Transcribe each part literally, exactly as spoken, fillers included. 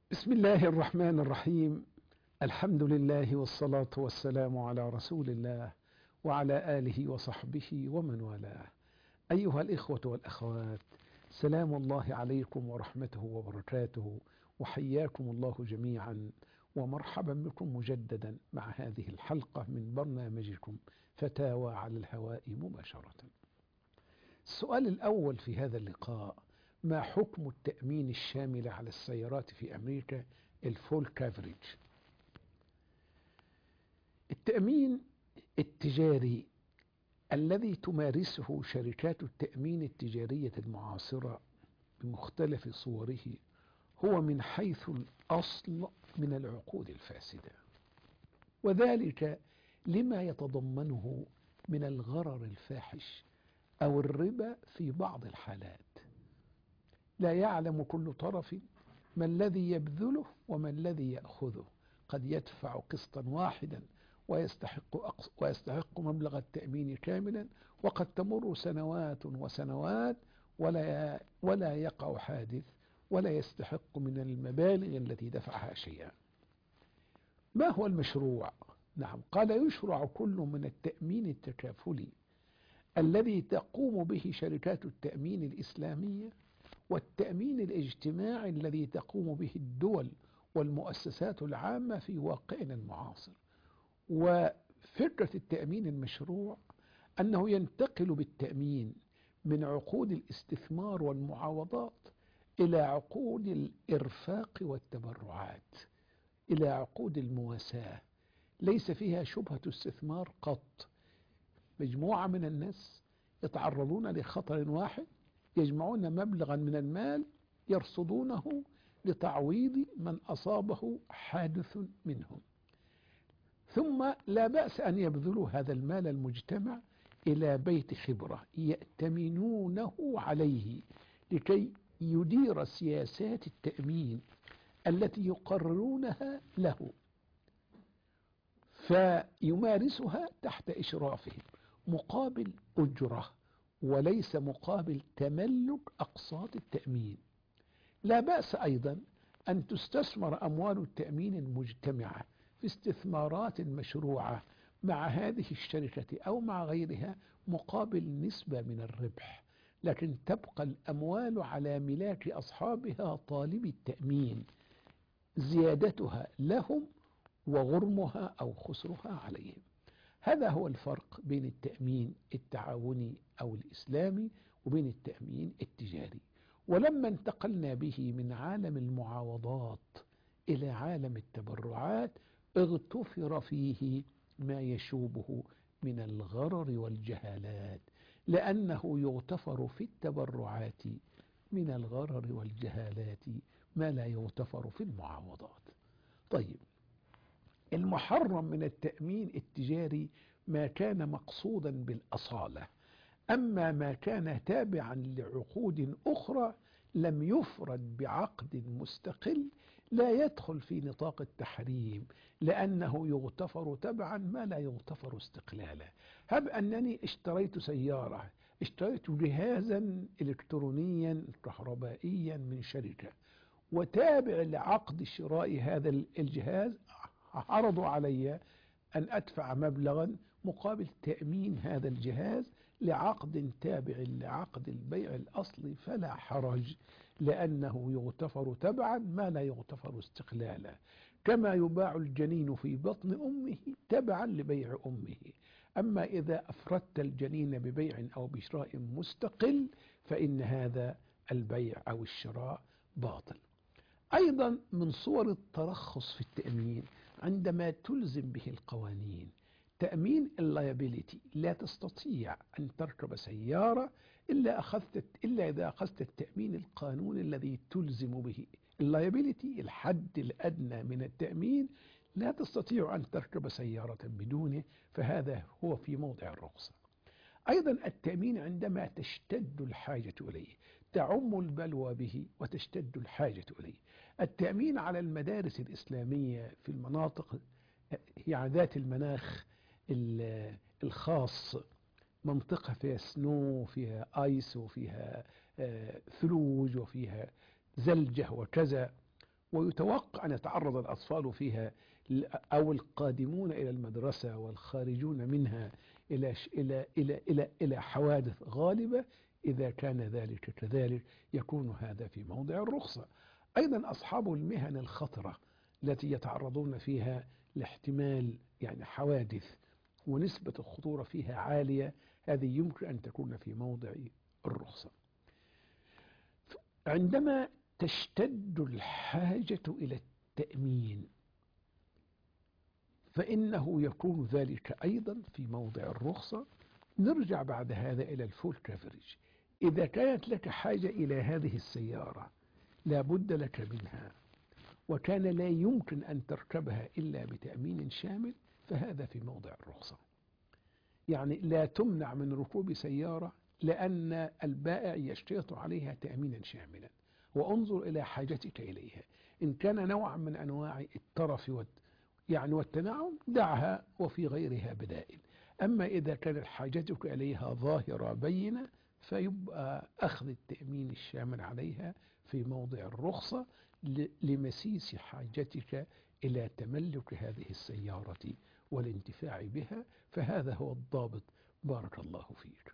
بسم الله الرحمن الرحيم. الحمد لله والصلاة والسلام على رسول الله وعلى آله وصحبه ومن والاه. أيها الإخوة والأخوات، سلام الله عليكم ورحمته وبركاته، وحياكم الله جميعا ومرحبا بكم مجددا مع هذه الحلقة من برنامجكم فتاوى على الهواء مباشرة. السؤال الأول في هذا اللقاء: ما حكم التأمين الشامل على السيارات في أمريكا، الفول كافريج؟ التأمين التجاري الذي تمارسه شركات التأمين التجارية المعاصرة بمختلف صوره هو من حيث الأصل من العقود الفاسدة، وذلك لما يتضمنه من الغرر الفاحش أو الربا في بعض الحالات. لا يعلم كل طرف ما الذي يبذله وما الذي يأخذه. قد يدفع قسطا واحدا ويستحق, ويستحق مبلغ التأمين كاملا، وقد تمر سنوات وسنوات ولا, ولا يقع حادث ولا يستحق من المبالغ التي دفعها شيئا. ما هو المشروع؟ نعم، قال: يشرع كل من التأمين التكافلي الذي تقوم به شركات التأمين الإسلامية، والتأمين الاجتماعي الذي تقوم به الدول والمؤسسات العامة في واقعنا المعاصر. وفكرة التأمين المشروع أنه ينتقل بالتأمين من عقود الاستثمار والمعاوضات إلى عقود الإرفاق والتبرعات، إلى عقود المواساة ليس فيها شبهة استثمار قط. مجموعة من الناس يتعرضون لخطر واحد، يجمعون مبلغا من المال يرصدونه لتعويض من أصابه حادث منهم، ثم لا بأس أن يبذلوا هذا المال المجتمع إلى بيت خبرة يأتمنونه عليه لكي يدير سياسات التأمين التي يقررونها له، فيمارسها تحت إشرافهم مقابل أجرة وليس مقابل تملك أقساط التأمين. لا بأس أيضا أن تستثمر أموال التأمين المجتمعة في استثمارات مشروعة مع هذه الشركة أو مع غيرها مقابل نسبة من الربح، لكن تبقى الأموال على ملاك أصحابها طالب التأمين، زيادتها لهم وغرمها أو خسرها عليهم. هذا هو الفرق بين التأمين التعاوني أو الإسلامي وبين التأمين التجاري. ولما انتقلنا به من عالم المعاوضات إلى عالم التبرعات اغتفر فيه ما يشوبه من الغرر والجهالات، لأنه يغتفر في التبرعات من الغرر والجهالات ما لا يغتفر في المعاوضات. طيب، المحرم من التأمين التجاري ما كان مقصودا بالأصالة، أما ما كان تابعا لعقود أخرى لم يفرد بعقد مستقل لا يدخل في نطاق التحريم، لأنه يغتفر تبعا ما لا يغتفر استقلالا. هب أنني اشتريت سيارة، اشتريت جهازا إلكترونيا كهربائيا من شركة، وتابع لعقد شراء هذا الجهاز عرضوا علي أن أدفع مبلغا مقابل تأمين هذا الجهاز لعقد تابع لعقد البيع الأصلي، فلا حرج، لأنه يغتفر تبعا ما لا يغتفر استقلالا، كما يباع الجنين في بطن أمه تبعا لبيع أمه. أما إذا أفردت الجنين ببيع أو بشراء مستقل فإن هذا البيع أو الشراء باطل. أيضا من صور الترخص في التأمين عندما تلزم به القوانين. تأمين اللايبيليتي، لا تستطيع أن تركب سيارة إلا أخذت إلا إذا أخذت التأمين القانوني الذي تلزم به. اللايبيليتي الحد الأدنى من التأمين، لا تستطيع أن تركب سيارة بدونه، فهذا هو في موضع الرخصة. أيضا التأمين عندما تشتد الحاجة إليه، تعم البلوى به وتشتد الحاجة إليه. التأمين على المدارس الإسلامية في المناطق يعني ذات المناخ الخاص، منطقة فيها سنو، فيها آيس، وفيها ثلوج، وفيها زلجة وكذا، ويتوقع أن يتعرض الأطفال فيها أو القادمون إلى المدرسة والخارجون منها إلى إلى إلى إلى إلى حوادث غالبة. إذا كان ذلك كذلك يكون هذا في موضع الرخصة. أيضا أصحاب المهن الخطرة التي يتعرضون فيها لاحتمال يعني حوادث ونسبة الخطورة فيها عالية، هذه يمكن أن تكون في موضع الرخصة. عندما تشتد الحاجة إلى التأمين فإنه يكون ذلك أيضا في موضع الرخصة. نرجع بعد هذا إلى الفول كفرج. إذا كانت لك حاجة إلى هذه السيارة لا بد لك منها وكان لا يمكن أن تركبها إلا بتأمين شامل، فهذا في موضع الرخصة. يعني لا تمنع من ركوب سيارة لأن البائع يشترط عليها تأمينا شاملا، وانظر إلى حاجتك إليها. إن كان نوعا من أنواع الترف والت... يعني والتنعم دعها، وفي غيرها بدائل. أما إذا كانت حاجتك إليها ظاهرة بينة فيبقى أخذ التأمين الشامل عليها في موضع الرخصة لمسيس حاجتك إلى تملك هذه السيارة والانتفاع بها، فهذا هو الضابط. بارك الله فيك.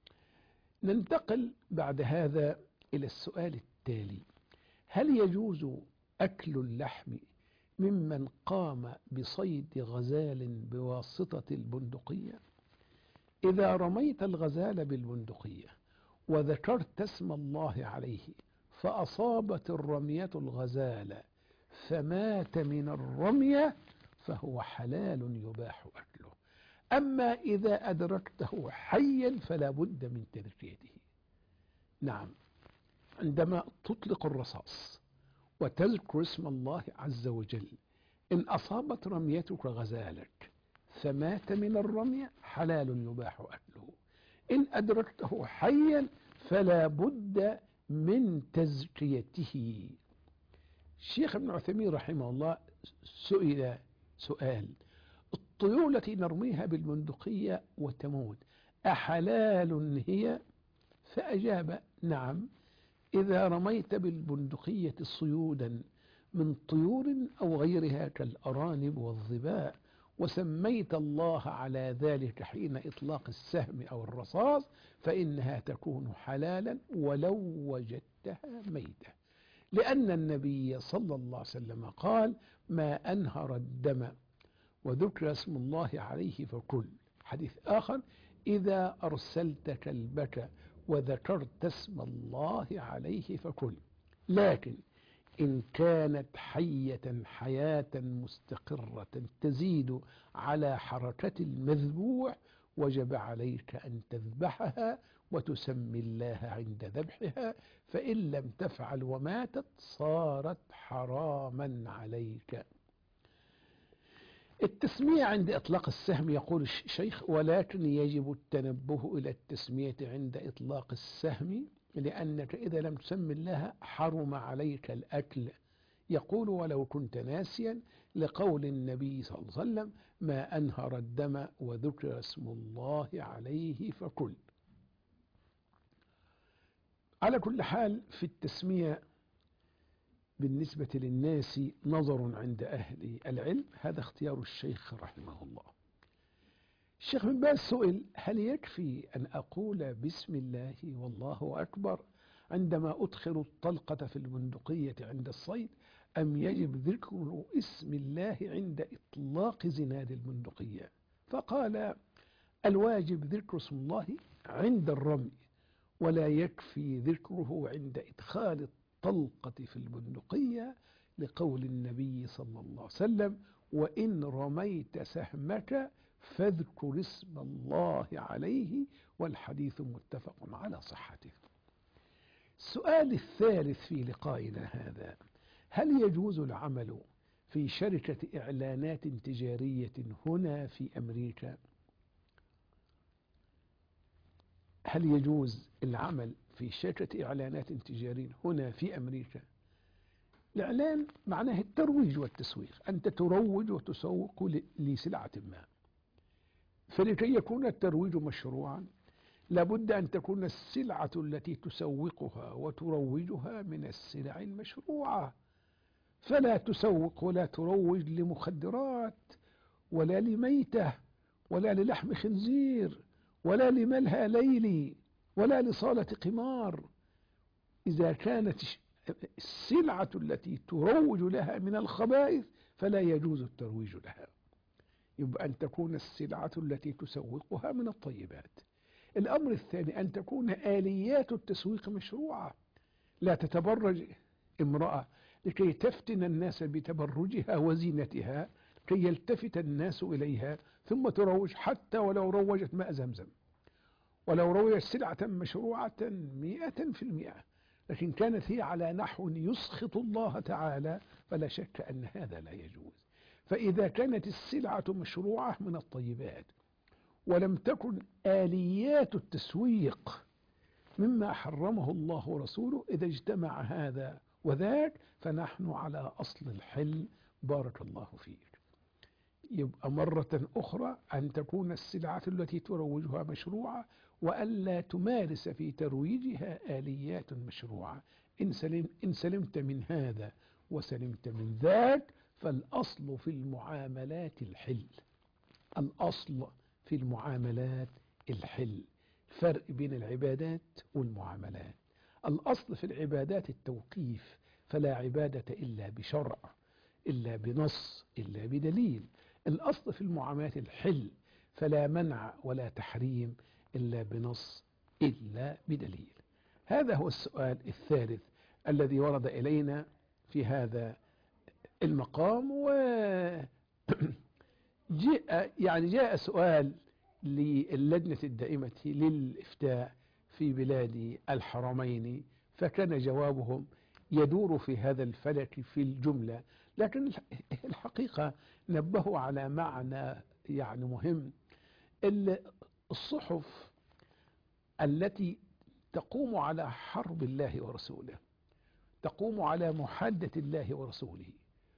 ننتقل بعد هذا إلى السؤال التالي: هل يجوز أكل اللحم ممن قام بصيد غزال بواسطة البندقية؟ إذا رميت الغزال بالبندقية وذكرت اسم الله عليه فأصابت الرمية الغزال فمات من الرمية فهو حلال يباح أكله. أما إذا أدركته حيا فلا بد من تذكيته. نعم، عندما تطلق الرصاص وتذكر اسم الله عز وجل، إن أصابت رميتك غزالك فمات من الرمية حلال يباح أكله. إن أدركته حيا فلا بد من تزكيته. الشيخ ابن عثيمين رحمه الله سئل سؤال: الطيور التي نرميها بالبندقية وتموت أحلال هي؟ فأجاب: نعم، إذا رميت بالبندقية صيودا من طيور أو غيرها كالأرانب والظباء وسميت الله على ذلك حين إطلاق السهم أو الرصاص فإنها تكون حلالا ولو وجدتها ميتة، لأن النبي صلى الله عليه وسلم قال: ما أنهر الدم وذكر اسم الله عليه فكل. حديث آخر: إذا أرسلت كلبك وذكرت اسم الله عليه فكل. لكن إن كانت حية حياة مستقرة تزيد على حركة المذبوح وجب عليك أن تذبحها وتسمي الله عند ذبحها، فإن لم تفعل وماتت صارت حراما عليك. التسمية عند إطلاق السهم يقول الشيخ: ولكن يجب التنبه إلى التسمية عند إطلاق السهم، لأنك إذا لم تسم الله حرم عليك الأكل. يقول: ولو كنت ناسيا، لقول النبي صلى الله عليه وسلم: ما أنهر الدم وذكر اسم الله عليه فكل. على كل حال، في التسمية بالنسبة للناس نظر عند أهل العلم، هذا اختيار الشيخ رحمه الله. الشيخ بن باز سئل: هل يكفي أن أقول بسم الله والله أكبر عندما أدخل الطلقة في البندقية عند الصيد، أم يجب ذكر اسم الله عند إطلاق زناد البندقية؟ فقال: الواجب ذكر اسم الله عند الرمي، ولا يكفي ذكره عند إدخال الطلقة في البندقية، لقول النبي صلى الله عليه وسلم: وإن رميت سهمك فاذكر اسم الله عليه، والحديث متفق على صحته. السؤال الثالث في لقائنا هذا: هل يجوز العمل في شركة إعلانات تجارية هنا في أمريكا؟ هل يجوز العمل في شركة إعلانات تجارية هنا في أمريكا؟ الإعلان معناه الترويج والتسويق، أنت تروج وتسوق لسلعة ما. فلكي يكون الترويج مشروعا لابد أن تكون السلعة التي تسوقها وتروجها من السلع المشروعة. فلا تسوق ولا تروج لمخدرات ولا لميتة ولا للحم خنزير ولا لملهى ليلي ولا لصالة قمار. إذا كانت السلعة التي تروج لها من الخبائث فلا يجوز الترويج لها. يبقى أن تكون السلعة التي تسوقها من الطيبات. الأمر الثاني أن تكون آليات التسويق مشروعة. لا تتبرج امرأة لكي تفتن الناس بتبرجها وزينتها كي يلتفت الناس إليها ثم تروج، حتى ولو روجت ماء زمزم، ولو روجت سلعة مشروعة مئة في المئة، لكن كانت هي على نحو يسخط الله تعالى فلا شك أن هذا لا يجوز. فإذا كانت السلعة مشروعة من الطيبات ولم تكن آليات التسويق مما حرمه الله ورسوله، إذا اجتمع هذا وذاك فنحن على أصل الحل. بارك الله فيك. يبقى مرة أخرى أن تكون السلعة التي تروجها مشروعة وألا تمارس في ترويجها آليات مشروعة. إن, سلم إن سلمت من هذا وسلمت من ذاك فالأصل في المعاملات الحل. الأصل في المعاملات الحل. فرق بين العبادات والمعاملات. الأصل في العبادات التوقيف، فلا عبادة إلا بشرع، إلا بنص، إلا بدليل. الأصل في المعاملات الحل، فلا منع ولا تحريم إلا بنص إلا بدليل. هذا هو السؤال الثالث الذي ورد إلينا في هذا المقام. وجاء يعني جاء سؤال للجنة الدائمة للإفتاء في بلاد الحرمين، فكان جوابهم يدور في هذا الفلك في الجملة، لكن الحقيقة نبهوا على معنى يعني مهم. الصحف التي تقوم على حرب الله ورسوله، تقوم على محادة الله ورسوله،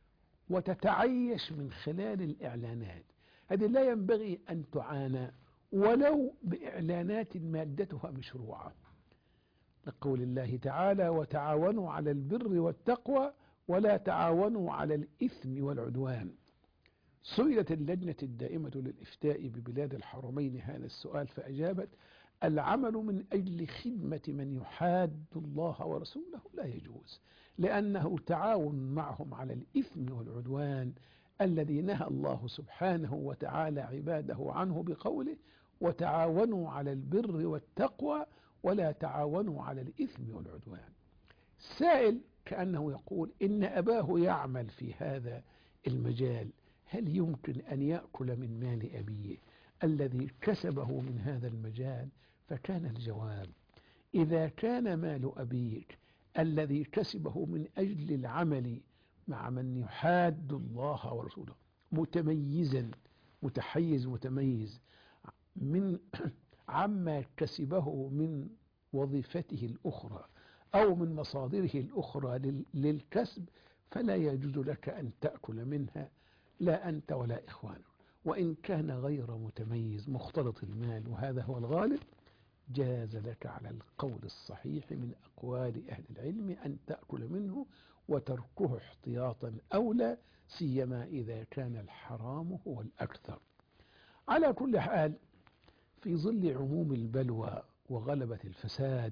وتتعيش من خلال الإعلانات، هذه لا ينبغي أن تعانى ولو بإعلانات مادتها مشروعة، لقول الله تعالى: وتعاونوا على البر والتقوى ولا تعاونوا على الإثم والعدوان. سئلت اللجنة الدائمة للإفتاء ببلاد الحرمين هذا السؤال فأجابت: العمل من أجل خدمة من يحاد الله ورسوله لا يجوز، لأنه تعاون معهم على الإثم والعدوان الذي نهى الله سبحانه وتعالى عباده عنه بقوله: وتعاونوا على البر والتقوى ولا تعاونوا على الإثم والعدوان. السائل كأنه يقول: إن أباه يعمل في هذا المجال، هل يمكن أن يأكل من مال أبيه الذي كسبه من هذا المجال؟ فكان الجواب: إذا كان مال أبيك الذي كسبه من أجل العمل مع من يحاد الله ورسوله متميزا متحيز متميز من عما كسبه من وظيفته الأخرى أو من مصادره الأخرى للكسب، فلا يجوز لك أن تأكل منها، لا أنت ولا إخوانك. وإن كان غير متميز مختلط المال، وهذا هو الغالب، جاز لك على القول الصحيح من أقوال أهل العلم أن تأكل منه، وتركه احتياطا أولى، سيما إذا كان الحرام هو الأكثر. على كل حال، في ظل عموم البلوى وغلبة الفساد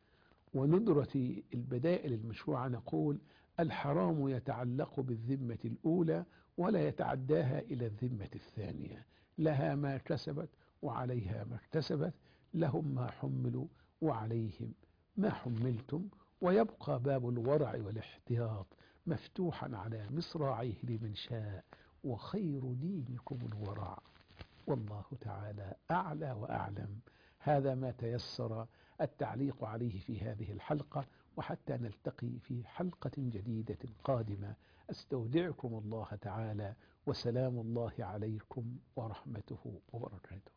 وندرة البدائل المشروعة نقول: الحرام يتعلق بالذمة الأولى ولا يتعداها إلى الذمة الثانية، لها ما كسبت وعليها ما اكتسبت، لهم ما حملوا وعليهم ما حملتم، ويبقى باب الورع والاحتياط مفتوحا على مصراعيه لمن شاء، وخير دينكم الورع، والله تعالى أعلى وأعلم. هذا ما تيسر التعليق عليه في هذه الحلقة، وحتى نلتقي في حلقة جديدة قادمة، أستودعكم الله تعالى، وسلام الله عليكم ورحمته وبركاته.